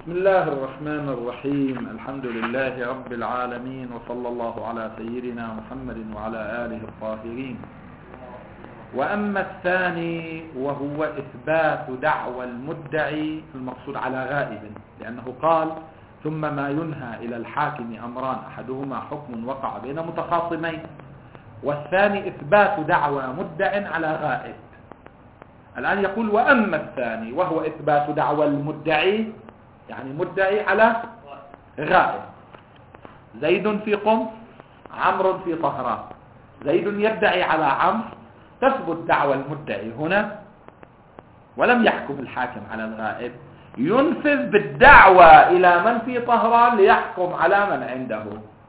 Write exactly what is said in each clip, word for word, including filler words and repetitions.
بسم الله الرحمن الرحيم. الحمد لله رب العالمين، وصلى الله على سيدنا محمد وعلى آله الطاهرين. وأما الثاني وهو إثبات دعوى المدعي المقصود على غائب، لأنه قال ثم ما ينهى إلى الحاكم أمران أحدهما حكم وقع بين متخاصمين، والثاني إثبات دعوى مدع على غائب. الآن يقول وأما الثاني وهو إثبات دعوى المدعي، يعني مدعي على غائب. زيد في قم، عمرو في طهران. زيد يدعي على عمرو، تثبت دعوى المدعي هنا ولم يحكم الحاكم على الغائب، ينفذ بالدعوى إلى من في طهران ليحكم على من عنده.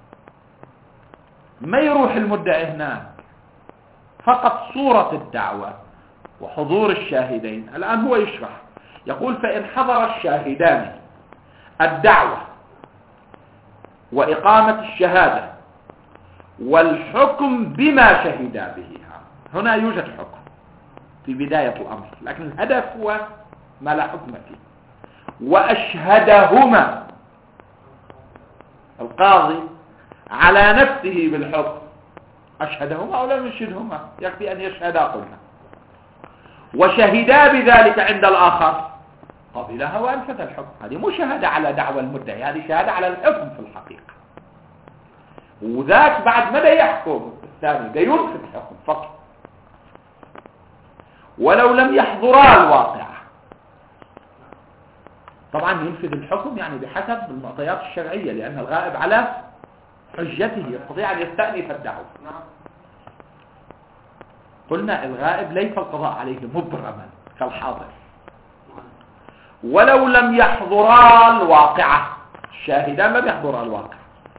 ما يروح المدعي هناك، فقط صورة الدعوة وحضور الشاهدين. الآن هو يشرح، يقول فإن حضر الشاهدان الدعوة وإقامة الشهادة والحكم بما شهدا به، هنا يوجد حكم في بداية الأمر، لكن الهدف هو ما لا حكم فيه. وأشهدهما القاضي على نفسه بالحكم، أشهدهما أو لم يشهدهما، يكفي أن يشهدا قلنا، وشهدا بذلك عند الآخر، قبلها وأنفذ الحكم. هذه مو شهادة على دعوى المدعي، هذه شهادة على الحكم في الحقيقة. وذاك بعد ماذا يحكم الثاني؟ ده ينفذ الحكم فقط. ولو لم يحضرا الواقعة، طبعا ينفذ الحكم يعني بحسب المعطيات الشرعية، لأن الغائب على حجته يستطيع أن يستأنف الدعوة. قلنا الغائب ليس القضاء عليه مبرما كالحاضر. ولو لم يحضرا الواقعة، الشاهدان لم يحضرا الواقعة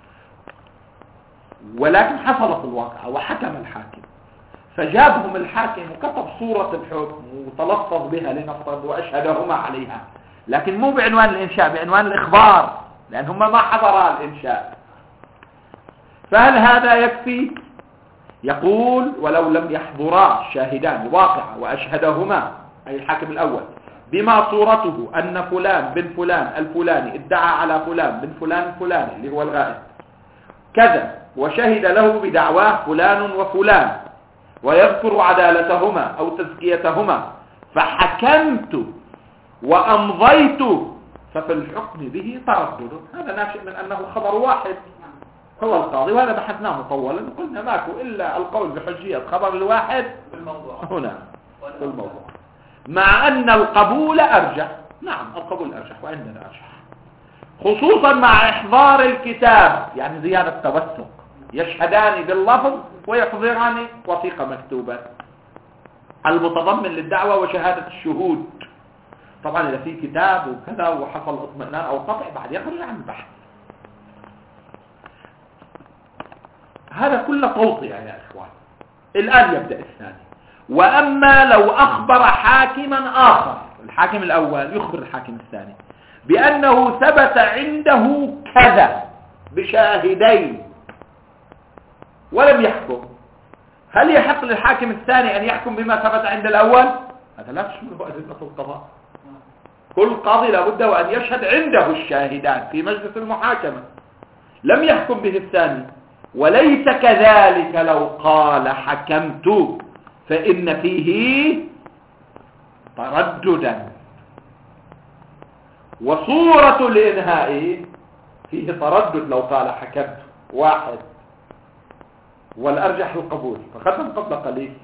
ولكن حصلت الواقعة وحكم الحاكم، فجابهم الحاكم وكتب صورة الحكم وتلفظ بها لنفترض وأشهدهما عليها، لكن مو بعنوان الإنشاء، بعنوان الإخبار، لأن هما ما حضرا الإنشاء. فهل هذا يكفي؟ يقول ولو لم يحضرا الشاهدان الواقعة وأشهدهما، أي الحاكم الأول، بما صورته أن فلان بن فلان الفلاني ادعى على فلان بن فلان الفلاني اللي هو الغائب كذا، وشهد له بدعواه فلان وفلان، ويذكر عدالتهما أو تزكيتهما، فحكمت وأمضيت، ففي الحكم به تردد. هذا ناشئ من أنه خبر واحد هو القاضي، وهذا بحثناه مطولا، قلنا ماكو إلا القول بحجية خبر الواحد هنا في الموضوع، مع أن القبول أرجح. نعم القبول أرجح وعندنا أرجح، خصوصا مع إحضار الكتاب، يعني زيادة توثق، يشهدان باللفظ ويحضران وثيقة مكتوبة المتضمن للدعوة وشهادة الشهود. طبعا إذا في كتاب وكذا وحصل اطمئنان أو قطع بعد يخرج عن البحث. هذا كله توطئة يا إخوان. الآن يبدأ الثاني. وأما لو أخبر حاكما آخر، الحاكم الأول يخبر الحاكم الثاني بأنه ثبت عنده كذا بشاهدين ولم يحكم، هل يحق للحاكم الثاني أن يحكم بما ثبت عند الأول؟ هذا لا تشمله أدلة القضاء. كل قاضي لابد وأن يشهد عنده الشاهدان في مجلس المحاكمة، لم يحكم به الثاني. وليس كذلك لو قال حكمت، فإن فيه ترددا، وصورة الإنهاء فيه تردد لو قال حكمت واحد، والأرجح القبول، فختم قبل قليل.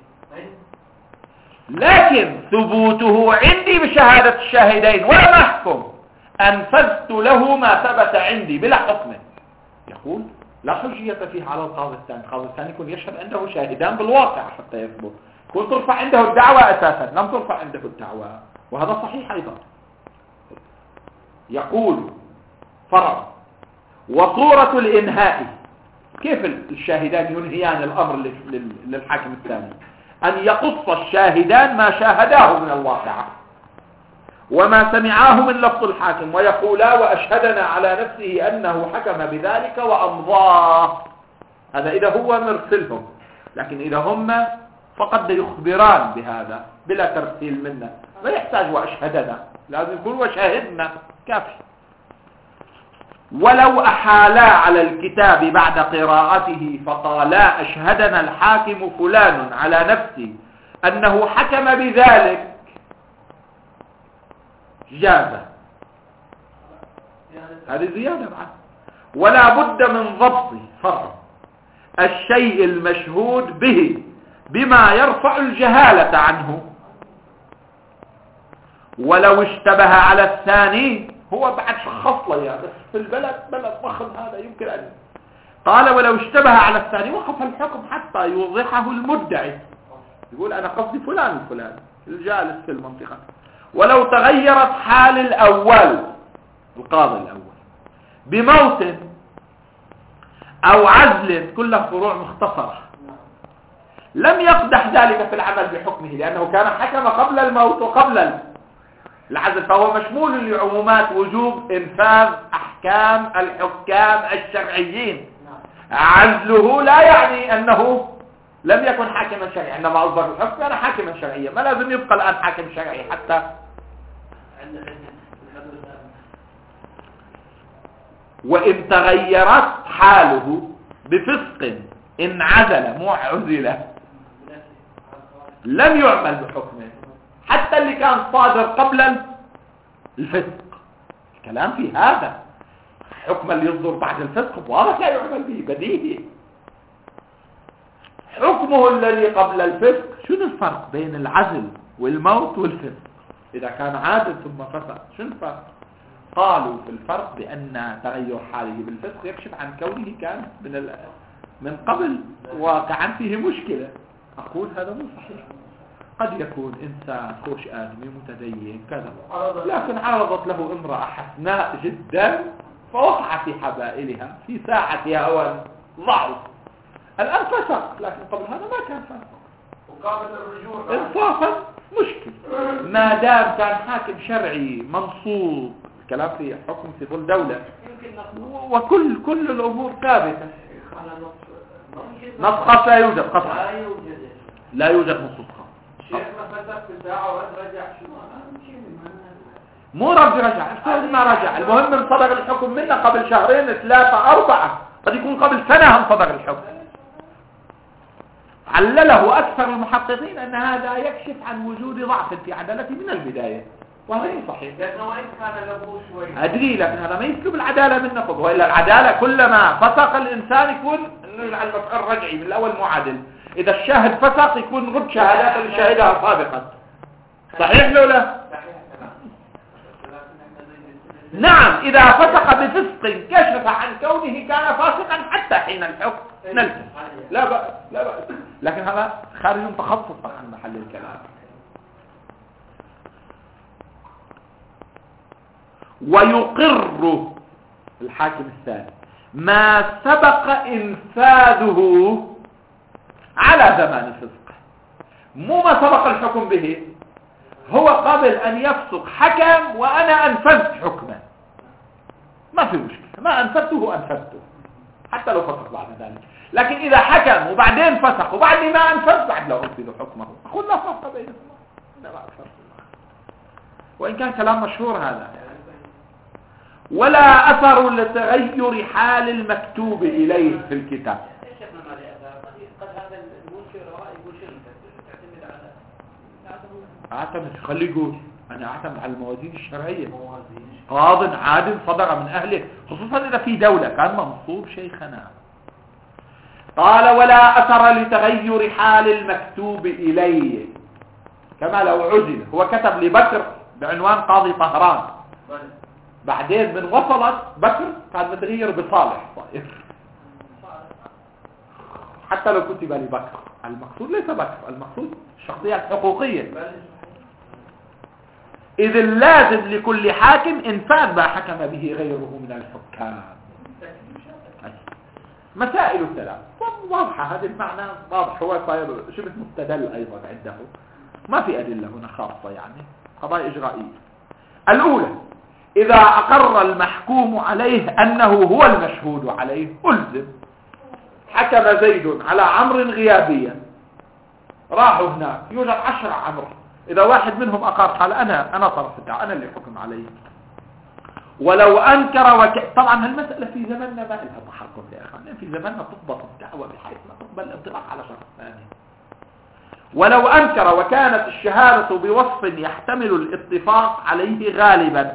لكن ثبوته عندي بشهادة الشاهدين ولم أحكم، أنفذت له ما ثبت عندي بلا حكم، يقول لا حجية فيه على القاضي الثاني. القاضي الثاني يكون يشهد عنده شاهدان بالواقع حتى يثبت، يكون ترفع عنده الدعوة أساسا، لم ترفع عنده الدعوة، وهذا صحيح أيضا. يقول فرع وصورة الإنهاء، كيف الشاهدان ينهيان الأمر للحاكم الثاني؟ أن يقص الشاهدان ما شاهداه من الواقع وما سمعاه من لفظ الحاكم، ويقولا وأشهدنا على نفسه أنه حكم بذلك وأمضاه. هذا إذا هو مرسلهم، لكن إذا هم فقد يخبران بهذا بلا ترسيل منا، لا يحتاج وأشهدنا، لازم يقول وشاهدنا كافي. ولو أحالا على الكتاب بعد قراءته فقالا أشهدنا الحاكم فلان على نفسه أنه حكم بذلك جاز. هذه زيادة معه. ولا بد من ضبط فرق الشيء المشهود به بما يرفع الجهالة عنه. ولو اشتبه على الثاني، هو بعد شخص له بس في البلد بلد ضخم هذا يمكن أن قال ولو اشتبه على الثاني وقف الحكم حتى يوضحه المدعي، يقول أنا قصدي فلان الفلان الجالس في المنطقة. ولو تغيرت حال الأول القاضي الأول بموت أو عزل، كلها فروع مختصرة، لم يقدح ذلك في العمل بحكمه لأنه كان حكم قبل الموت وقبل العزل، فهو مشمول لعمومات وجوب إنفاذ أحكام الحكام الشرعيين. عزله لا يعني أنه لم يكن حاكما شرعيا، عندما أصدر الحكم كان حاكما شرعيا، ما لازم يبقى الآن حاكم شرعي حتى. وإن تغيرت حاله بفسق إن عزل مو عزل لم يعمل بحكمه، حتى اللي كان صادر قبل الفسق. الكلام في هذا، حكم اللي يصدر بعد الفسق واضح لا يعمل به، بديهي. حكمه الذي قبل الفسق، شنو الفرق بين العزل والموت والفسق؟ إذا كان عادل ثم فسق شنو الفرق؟ قالوا في الفرق بأن تغير حاله بالفسق يكشف عن كونه كان من من قبل واقعا فيه مشكلة. أقول هذا مو صحيح. قد يكون إنسان خوش آدمي متدين كذا، لكن عرضت له امرأة حسناء جدا فوقع في حبائلها في ساعة هوى ضعف، الآن فسق، لكن قبل هذا ما كان فسق. وقابل الرجوع انصافا مشكل ما دام كان حاكم شرعي منصوب. الكلام في حكم في ظل دولة، وكل كل الأمور ثابتة. نص خاص لا يوجد، قطعا لا يوجد نصوص خاص. مو رد رجع، افترض ما رجع، المهم من صدر الحكم منا قبل شهرين ثلاثة أربعة، قد يكون قبل سنة هم صدر الحكم. علله أكثر المحققين أن هذا يكشف عن وجود ضعف في عدالته من البداية، وهذا صحيح. لأنه وإن كان له شوي أدري، لكن هذا ما يسلب العدالة من نقض، وإلا العدالة كلما فسق الإنسان يكون على المسألة الرجعي من الأول معادل. إذا الشاهد فسق يكون رد شهادات اللي شاهدها سابقا، صحيح لو لا؟ نعم، إذا فسق بفسق كشف عن كونه كان فاسقا حتى حين الحكم نلزم، لا بأس لا بأس، لكن هذا خارج تخصص عن محل الكلام. ويقر الحاكم الثاني ما سبق إنفاذه على زمان الفسق، مو ما سبق الحكم به، هو قبل أن يفسق حكم وأنا أنفذت حكمه، ما في مشكلة، ما أنفذته أنفذته حتى لو فسق بعد ذلك. لكن إذا حكم وبعدين فسق وبعد ما أنفذ بعد لو أنفذ حكمه، أقول لا فرق بينهما، لا فرق، وإن كان كلام مشهور هذا. ولا أثر لتغير حال المكتوب إليه في الكتاب. أعتمد، خليه يقول أنا أعتمد على الموازين الشرعية، قاض عادل صدر من أهله، خصوصا إذا في دولة كان منصوب شيخنا. قال ولا أثر لتغير حال المكتوب إليه، كما لو عزل، هو كتب لبكر بعنوان قاضي طهران، بعدين من وصلت بكر كان متغير بصالح صائر، حتى لو كتب لبكر، المقصود ليس بكر، المقصود الشخصية الحقوقية. إذ اللازم لكل حاكم إنفاذ ما حكم به غيره من الحكام. مسائل الثلاث واضحة، هذا المعنى واضح، هو صاير شبه مستدل أيضا عنده، ما في أدلة هنا خاصة، يعني قضايا إجرائية. الأولى، إذا أقر المحكوم عليه أنه هو المشهود عليه ألزم. حكم زيد على عمرو غيابيا، راحوا هناك يوجد عشرة عمرو، إذا واحد منهم أقر قال أنا أنا طرف الدعوة، أنا اللي حكم عليه، ولو أنكر وك... طبعا هالمسألة في زمننا ما لها تحقق يا أخوان، في زمننا تضبط الدعوة بحيث ما تقبل الانطلاق على شخص ثاني. ولو أنكر وكانت الشهادة بوصف يحتمل الاتفاق عليه غالبا،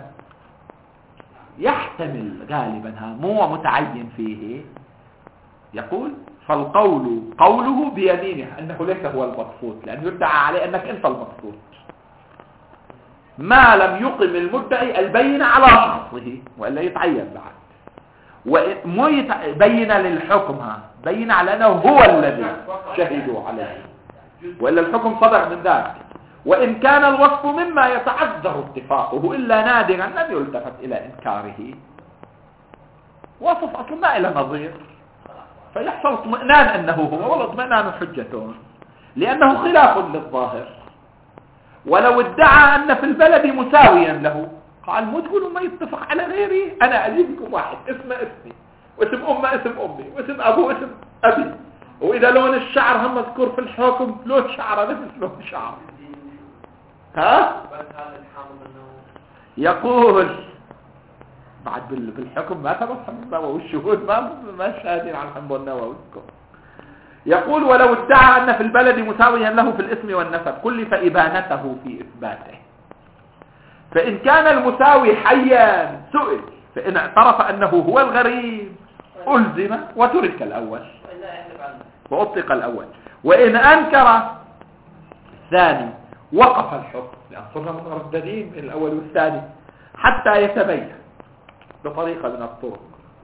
يحتمل غالبا ها مو متعين فيه، يقول فالقول قوله بيمينه أنه ليس هو المقصود، لأنه يدعى عليه أنك أنت المقصود، ما لم يقم المدعي البينة على شخصه، وإلا يتعين بعد، ومو يبين للحكم ها بين على أنه هو الذي شهدوا عليه، وإلا الحكم صدر من ذلك. وإن كان الوصف مما يتعذر اتفاقه إلا نادرا لم يلتفت إلى إنكاره، وصف أصلا ما إلى نظير، فيحصل اطمئنان أنه هو، والاطمئنان حجته لأنه خلاف للظاهر. ولو ادعى أن في البلد مساويا له، قال مو تقولوا ما يتفق على غيري، أنا أجيبكم واحد اسمه اسمي، واسم أمه اسم أمي، واسم أبوه اسم أبي، وإذا لون الشعر هم مذكور في الحكم لون شعره نفس لون شعر. ها؟ يقول بعد بالحكم ما ثبت حمد النووي، والشهود ما ما شاهدين عن حمد النووي. يقول ولو ادعى أن في البلد مساويا له في الاسم والنسب كلف إبانته في إثباته، فإن كان المساوي حيا سئل، فإن اعترف أنه هو الغريب ألزم وترك الأول وأطلق الأول، وإن أنكر الثاني وقف الحكم، لأن صرنا مرددين من الأول والثاني حتى يتبين بطريقة من الطرق.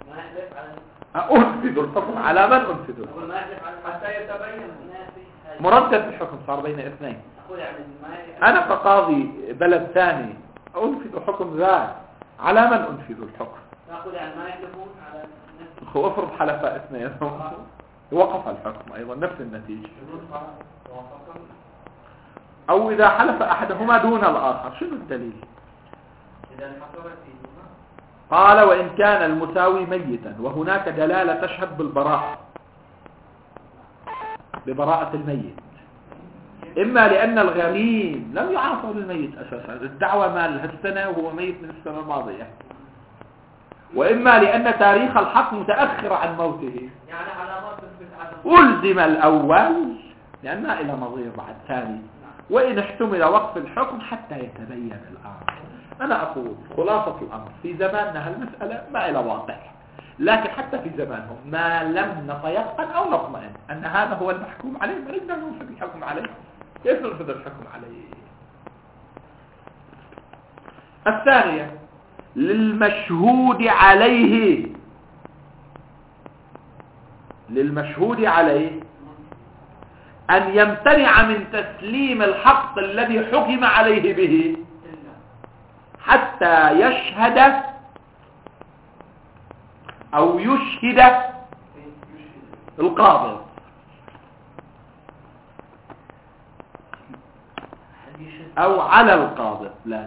أنفذ الحكم على من أنفذ حتى يتبين مردد الحكم صار بين اثنين. أنا كقاضي بلد ثاني أنفذ حكم ذاك على من أنفذ الحكم؟ نقول يعني ما يحلفون على نفس هو افرض حلفاء اثنين وقف الحكم أيضا نفس النتيجة، أو إذا حلف أحدهما دون الآخر شنو الدليل؟ قال وإن كان المساوي ميتا، وهناك دلالة تشهد بالبراءة ببراءة الميت، إما لأن الغريم لم يعاصر الميت أساسا، الدعوة مال هالسنة وهو ميت من السنة الماضية، وإما لأن تاريخ الحق متأخر عن موته، يعني علامات ألزم الأول لأن ما إلى نظير بعد ثاني، وإن احتمل وقف الحكم حتى يتبين الأمر. أنا أقول خلاصة الأمر في زماننا هالمسألة ما إلى واقع، لكن حتى في زمانهم ما لم نتيقن أو نطمئن أن هذا هو المحكوم عليه ما نقدر ننفذ الحكم عليه. كيف ننفذ الحكم عليه؟ الثانية للمشهود عليه للمشهود عليه أن يمتنع من تسليم الحق الذي حكم عليه به حتى يشهد أو يشهد القاضي، أو على القاضي لا،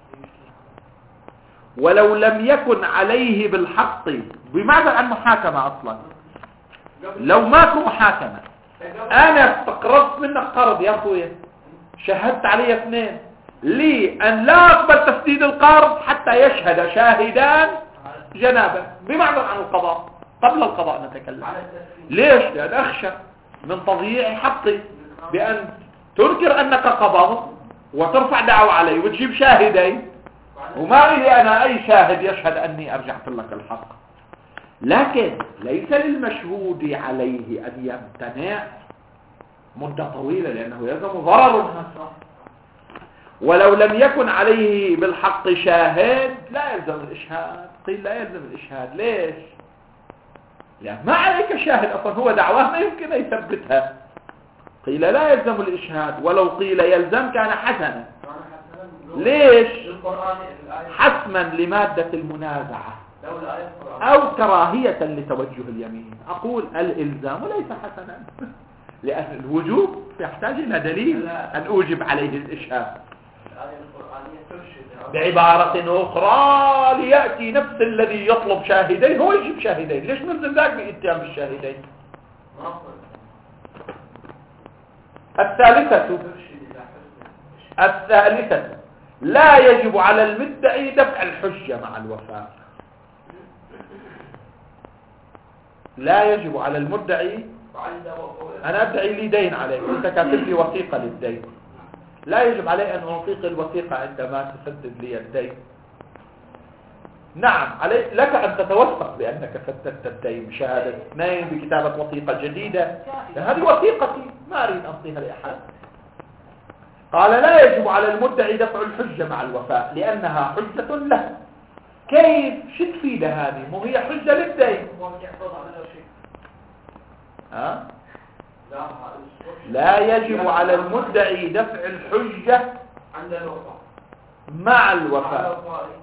ولو لم يكن عليه بالحق بمعنى عن محاكمة أصلا، لو ماكو محاكمة أنا استقرضت منك قرض يا أخويا، شهدت علي اثنين، لي أن لا أقبل تسديد القرض حتى يشهد شاهدان جنابه بمعنى عن القضاء، قبل القضاء نتكلم. ليش؟ لأن أخشى من تضييع حقي بأن تنكر أنك قبضت وترفع دعوة علي وتجيب شاهدين، وما لي أنا أي شاهد يشهد أني أرجعت لك الحق. لكن ليس للمشهود عليه أن يمتنع مدة طويلة لأنه يلزم ضرر، ولو لم يكن عليه بالحق شاهد لا يلزم الإشهاد. قيل لا يلزم الإشهاد، ليش؟ لأن ما عليك شاهد أصلا، هو دعواه ما يمكن أن يثبتها. قيل لا يلزم الإشهاد، ولو قيل يلزم كان حسنا. ليش؟ حسما لمادة المنازعة أو كراهية لتوجه اليمين. أقول الإلزام ليس حسنا لأن الوجوب يحتاج إلى دليل أن أوجب عليه الإشهاد. بعبارة أخرى ليأتي نفس الذي يطلب شاهدين هو يجيب شاهدين، ليش نلزم ذاك بإتيان بالشاهدين؟ الثالثة الثالثة لا يجب على المدعي دفع الحجة مع الوفاء. لا يجب على المدعي، أنا أدعي لي دين عليك، أنت كاتب لي وثيقة للدين، لا يجب علي أن أعطيك الوثيقة عندما تسدد لي الدين. نعم علي لك أن تتوثق بأنك سددت الدين بشهادة اثنين بكتابة وثيقة جديدة، هذه وثيقتي ما أريد أعطيها لأحد. قال لا يجب على المدعي دفع الحجة مع الوفاء لأنها حجة له. كيف؟ شو تفيد هذه؟ مو هي حجة للدين. ها؟ لا يجب على المدعي دفع الحجة مع الوفاء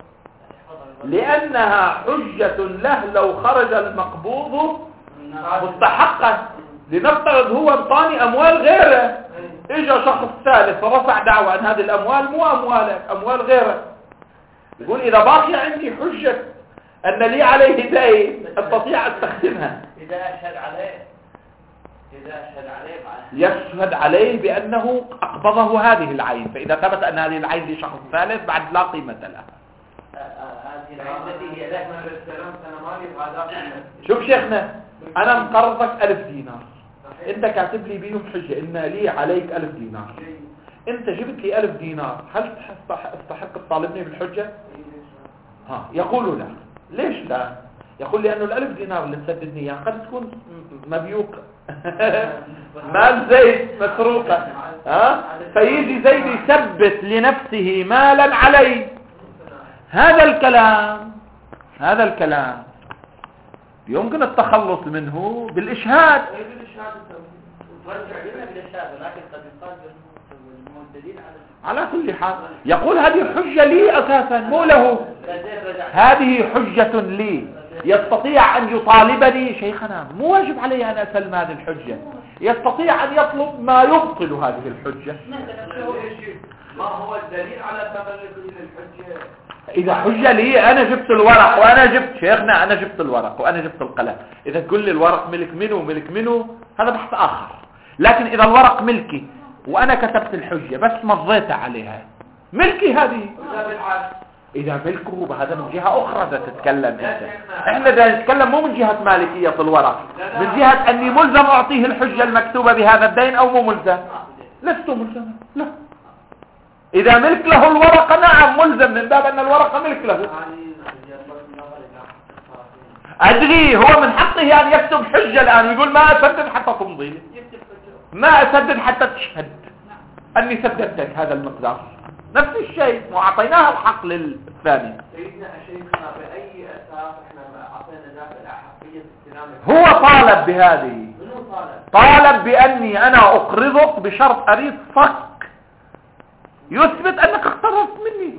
لأنها حجة له لو خرج المقبوض مستحقا. لنفترض هو انطاني أموال غيره، اجا شخص ثالث ورفع دعوى عن هذه الأموال مو أموالك، أموال غيره. يقول إذا باقي عندي حجة أن لي عليه دين أستطيع أن أستخدمها. إذا أشهد عليه إذا أشهد عليه يشهد عليه بأنه أقبضه هذه العين، فإذا ثبت أن هذه العين لشخص ثالث بعد لا قيمة لها. هذه العين التي هي له من السلام سنمالي هذا. شوف شيخنا، أنا مقرضك ألف دينار، أنت كاتب لي بيهم حجة إن لي عليك ألف دينار، أنت جبت لي ألف دينار، هل تستحق تطالبني بالحجة؟ ها يقول لا. ليش لا؟ يقول لي أنه الألف دينار اللي تسددني إياه قد تكون مبيوقة مال زيد مسروقة، ها فيجي زيد يثبت لنفسه مالا علي. هذا الكلام هذا الكلام يمكن التخلص منه بالإشهاد. على كل حال يقول هذه حجة لي أساسا مو له، هذه حجة لي يستطيع أن يطالبني. شيخنا مو واجب علي أن أسلم هذه الحجة، يستطيع أن يطلب ما يبطل هذه الحجة. ما هو الدليل على تملكه للحجة؟ إذا حجة لي أنا جبت الورق وأنا جبت شيخنا أنا جبت الورق وأنا جبت القلم، إذا تقول لي الورق ملك منه وملك منه هذا بحث آخر. لكن إذا الورق ملكي وأنا كتبت الحجة بس مضيت عليها ملكي هذه. إذا ملكه بهذا من جهة أخرى ده تتكلم أنت. إحنا ده نتكلم مو من جهة مالكية الورق، من جهة أني ملزم أعطيه الحجة المكتوبة بهذا الدين أو مو ملزم. لست ملزم لا. إذا ملك له الورقة نعم ملزم من باب أن الورقة ملك له. أدري هو من حقه أن يكتب حجة الآن يقول ما أسدد حتى تمضي لي، ما أسدد حتى تشهد أني سددتك هذا المقدار. نفس الشيء وأعطيناها الحق للثاني. سيدنا شيخنا بأي أساس احنا أعطينا ذاك الأحقية استلام؟ هو طالب بهذه، طالب بأني أنا أقرضك بشرط أريد صك يثبت أنك اقترضت مني.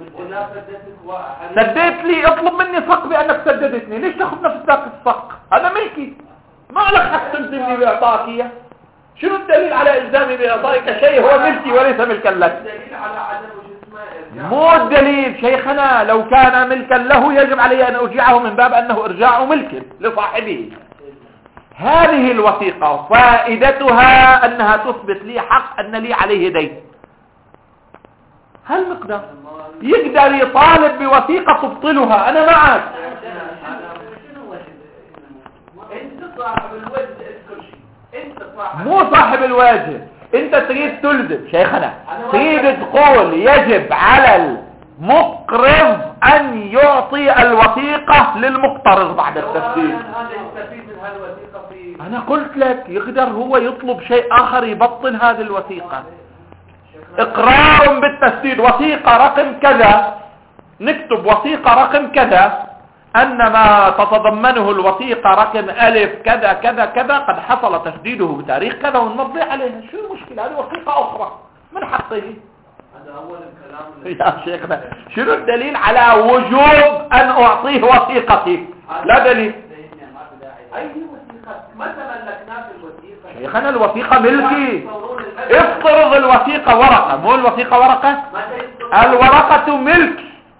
سددت لي اطلب مني صك بأنك سددتني، ليش تاخذ نفس ذاك الصك؟ هذا ملكي، ما لك حق تلزمني بإعطائك إياه. شنو الدليل على إلزامي بإعطائك شيء هو ملكي وليس ملكا لك؟ الدليل على عدم مو الدليل شيخنا، لو كان ملكا له يجب علي أن أرجعه من باب أنه إرجاع ملك لصاحبه. هذه الوثيقة فائدتها أنها تثبت لي حق أن لي عليه دين. هل مقدر يقدر يطالب بوثيقة تبطلها؟ أنا معك. انت صاحب الوجه اذكر شيء، انت صاحب مو صاحب الواجب، انت تريد تلزم شيخنا، تريد تقول يجب على المقرض ان يعطي الوثيقة للمقترض بعد التسديد. انا قلت لك يقدر هو يطلب شيء اخر يبطل هذه الوثيقة. اقرار بالتسديد وثيقة رقم كذا، نكتب وثيقة رقم كذا أن ما تتضمنه الوثيقة رقم ألف كذا كذا كذا قد حصل تسديده بتاريخ كذا ونمضي عليها. شو المشكلة؟ هذه وثيقة أخرى من حقه. هذا أول الكلام يا شيخنا شنو الدليل على وجوب أن أعطيه وثيقتي؟ لا دليل. أي وثيقة؟ ما تملكنا في الوثيقة شيخنا الوثيقة ملكي. افترض الوثيقة ورقة، مو الوثيقة ورقة، الورقة ملك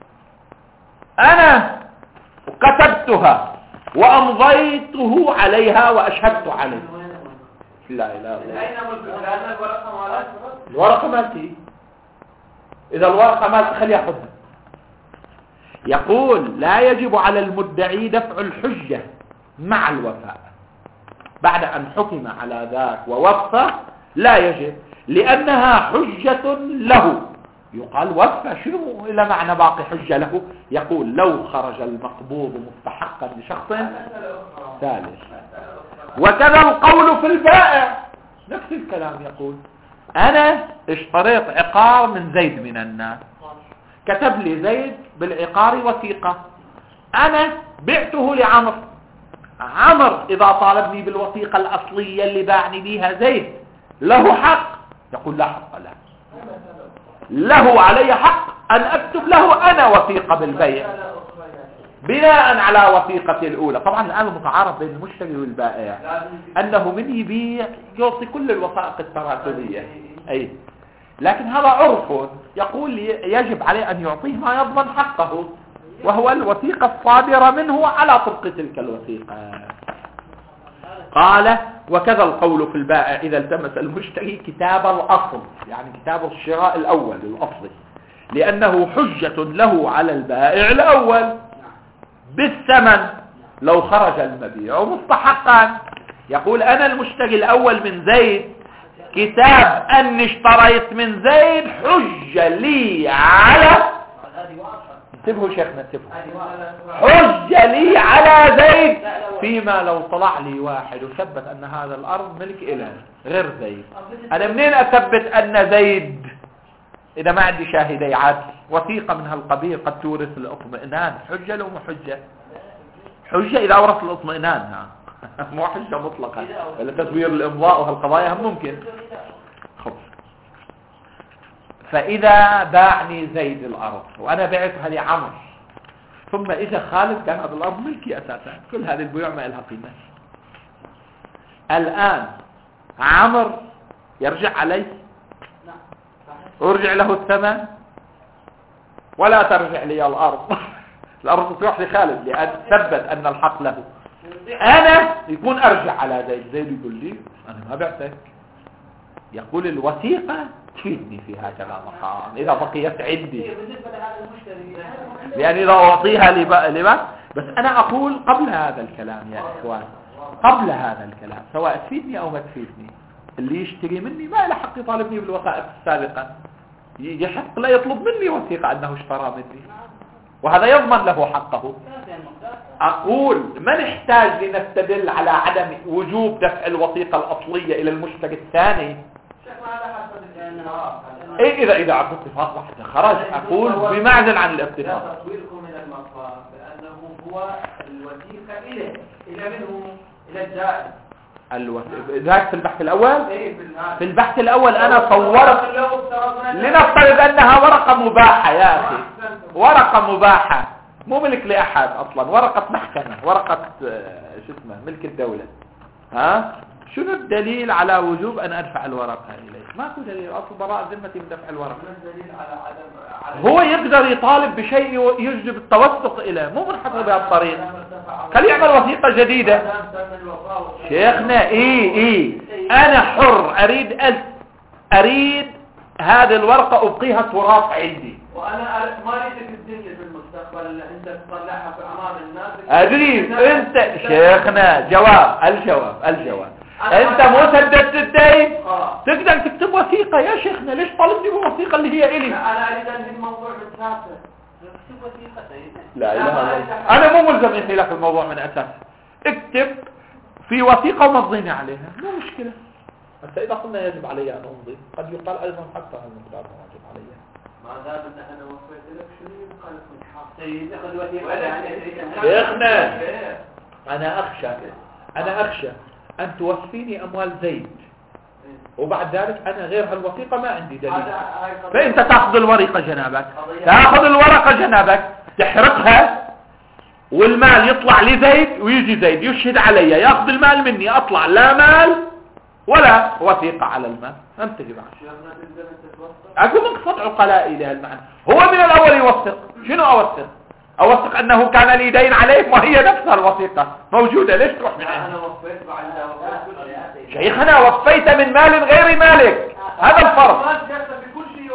أنا وكتبتها وأمضيته عليها وأشهدت عليه. لا إله إلا الله. أين ملك؟ لأن الورقة مالك. الورقة مالتي. إذا الورقة ما تخلي يأخذها. يقول لا يجب على المدعي دفع الحجة مع الوفاء بعد أن حكم على ذاك ووفى، لا يجب لأنها حجة له. يقال وفى، شنو إلى معنى باقي حجة له؟ يقول لو خرج المقبوض مستحقا لشخص ثالث. وكذا القول في البائع نفس الكلام، يقول أنا اشتريت عقار من زيد من الناس، كتب لي زيد بالعقار وثيقة، أنا بعته لعمر، عمر إذا طالبني بالوثيقة الأصلية اللي باعني بيها زيد له حق؟ يقول لا حق له، له علي حق أن أكتب له أنا وثيقة بالبيع بناء على وثيقة الأولى. طبعا الآن المتعارف بين المشتري والبائع أنه من يبيع يعطي كل الوثائق التراتبية، أي لكن هذا عرف، يقول يجب عليه أن يعطيه ما يضمن حقه، وهو الوثيقة الصادرة منه على طبق تلك الوثيقة. قال وكذا القول في البائع إذا التمس المشتري كتاب الأصل، يعني كتاب الشراء الأول الأصلي، لأنه حجة له على البائع الأول بالثمن لو خرج المبيع مستحقا. يقول أنا المشتري الأول من زيد، كتاب أني اشتريت من زيد حجة لي على، انتبهوا شيخنا انتبهوا، حجة لي على زيد فيما لو طلع لي واحد وثبت أن هذا الأرض ملك إله غير زيد. أنا منين أثبت أن زيد إذا ما عندي شاهدي عدل؟ وثيقة من هالقبيل قد تورث الاطمئنان، حجة لو مو حجة؟ حجة إذا أورث الاطمئنان، مو حجة مطلقة، ولا تزوير الإمضاء وهالقضايا هم ممكن. خب. فإذا باعني زيد الأرض وأنا بعتها لعمر، ثم إذا خالد كان هذا الأرض ملكي أساسا، كل هذه البيوع ما لها قيمة. الآن عمر يرجع عليه، أرجع له الثمن ولا ترجع لي الأرض، الأرض تروح لخالد لأن ثبت أن الحق له. أنا يكون أرجع على زيد، زيد يقول لي أنا ما بعتك. يقول الوثيقة تفيدني في هذا المقام إذا بقيت عندي، لأن إذا أعطيها لبا بس أنا أقول قبل هذا الكلام يا إخوان، قبل هذا الكلام سواء تفيدني أو ما تفيدني، اللي يشتري مني ما له حق يطالبني بالوثائق السابقة، يحق لا يطلب مني وثيقة أنه اشترى مني، وهذا يضمن له حقه. أقول ما نحتاج لنستدل على عدم وجوب دفع الوثيقة الأصلية إلى المشتري الثاني. إيه إذا إذا عبد اتفاق واحد خرج، أقول بمعزل عن الاتفاق. تطويلكم من المطلب لأنه هو الوثيقة إليه إلى منه إلى الجائز. ذاك في البحث الأول، في البحث الأول أنا صورت لنفترض أنها ورقة مباحة يا أخي، ورقة مباحة مو ملك لأحد أصلا، ورقة محكمة، ورقة شو اسمه ملك الدولة. ها شنو الدليل على وجوب أن أدفع الورقة إليه؟ ماكو دليل، أصل براءة ذمتي من دفع الورقة. هو يقدر يطالب بشيء يجلب التوثق إليه، مو منحصر بهالطريق، خليه يعمل وثيقة جديدة. شيخنا إيه إيه أنا حر، أريد ألف أريد هذه الورقة أبقيها تراث عندي، وأنا ما أريدك الدنيا في المستقبل أنت تطلعها في أمام الناس. أدري أنت شيخنا، جواب الجواب الجواب أنت مو سددت الدين، تقدر تكتب وثيقة يا شيخنا، ليش طالبني بوثيقة اللي هي إلي؟ أنا أريد أنهي الموضوع بالساسة، اكتب وثيقة. لا إله إلا الله، أنا مو ملزم إنهي لك الموضوع من أساس، اكتب في وثيقة ومضيني عليها، مو مشكلة. حتى إذا قلنا يجب علي أن أمضي، قد يقال أيضا حتى المقدار واجب علي. ما دام أن أنا وفيت لك شنو يبقى لك من حق؟ سيدي خذ وثيقة. شيخنا أنا أخشى أنا أخشى أن توفيني أموال زيد، وبعد ذلك أنا غير هالوثيقة ما عندي دليل، فأنت تأخذ الورقة جنابك، تأخذ الورقة جنابك تحرقها، والمال يطلع لزيد، ويجي زيد يشهد علي يأخذ المال مني، أطلع لا مال ولا وثيقة على المال، انتهي بقى. أقول مقصد عقلائي لهالمعنى، هو من الأول يوثق. شنو أوثق؟ أوثق أنه كان لي دين عليه، وهي نفسها الوثيقة موجودة، ليش تروح من عندي؟ أنا وفيت بعد شيخنا وفيت من مال غير مالك، هذا الفرق.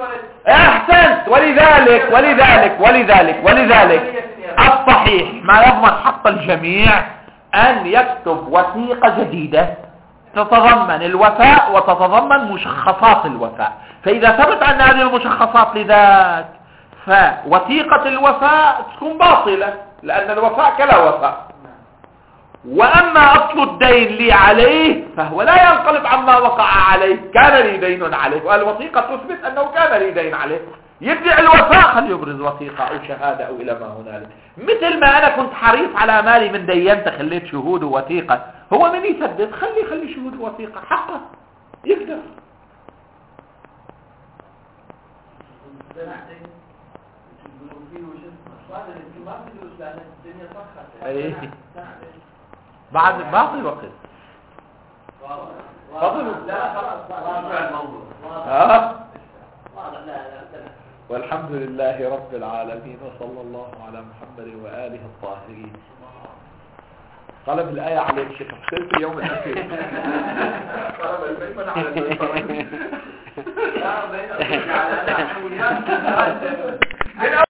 احسنت. ولذلك ولذلك ولذلك ولذلك الصحيح ما يضمن حق الجميع ان يكتب وثيقة جديدة تتضمن الوفاء وتتضمن مشخصات الوفاء. فاذا ثبت ان هذه المشخصات لذاك فوثيقة الوفاء تكون باطلة لان الوفاء كلا وفاء. واما اصل الدين لي عليه فهو لا ينقلب عما وقع عليه. كان لي دين عليه والوثيقة تثبت انه كان لي دين عليه. يدعي الوفاء خليه يبرز وثيقة او شهادة او الى ما هنالك. مثل ما انا كنت حريص على مالي من دينت خليت شهود ووثيقة. هو من يسدد خلي خلي شهود ووثيقة حقه يقدر. ايه بعد باقي وقت فضلوا. لا خلاص واضح الموضوع. ها والحمد لله رب العالمين وصلى الله على محمد وآله الطاهرين. قلب الآية عليك شيخ خسرت اليوم الأخير. قلب الميمن على الميمن.